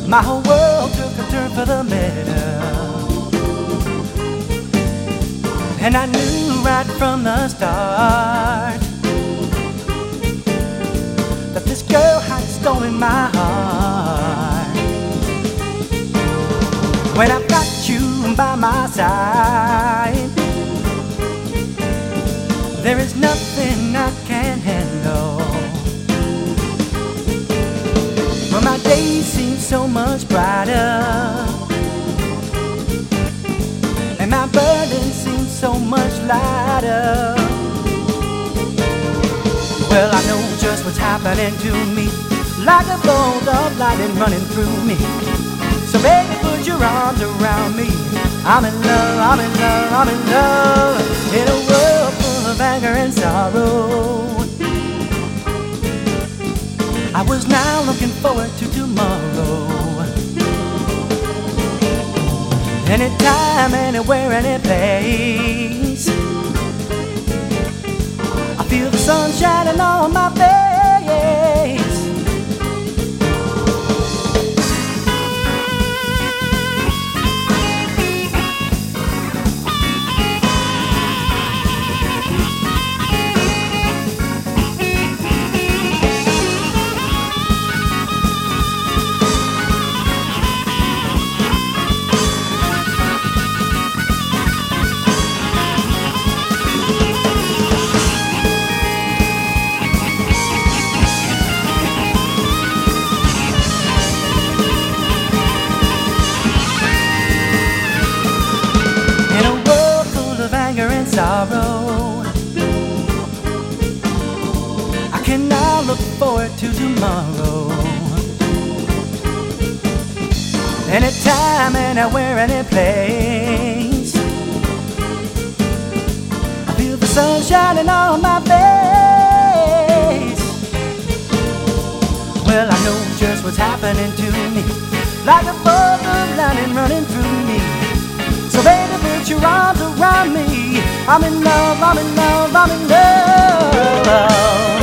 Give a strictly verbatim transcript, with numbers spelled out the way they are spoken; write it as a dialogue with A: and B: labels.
A: My whole world took a turn for the better, and I knew right from the start that this girl had stolen my heart. When I've got you by my side, there is nothing I can't handle. But my days seem so much brighter, and my burden seems so much lighter. Well, I know just what's happening to me, like a bolt of lightning running through me. So baby, put your arms around me. I'm in love, I'm in love, I'm in love, in a world full of anger and sorrow. I was now looking forward to tomorrow. Anytime, anywhere, any place, I feel the sun shining on my face. Sorrow, I can now look forward to tomorrow. Anytime, anywhere, any place, I feel the sun shining on my face. Well, I know just what's happening to me, like a bolt of lightning running through me. So baby, put your arms around me. I'm in love, I'm in love, I'm in love.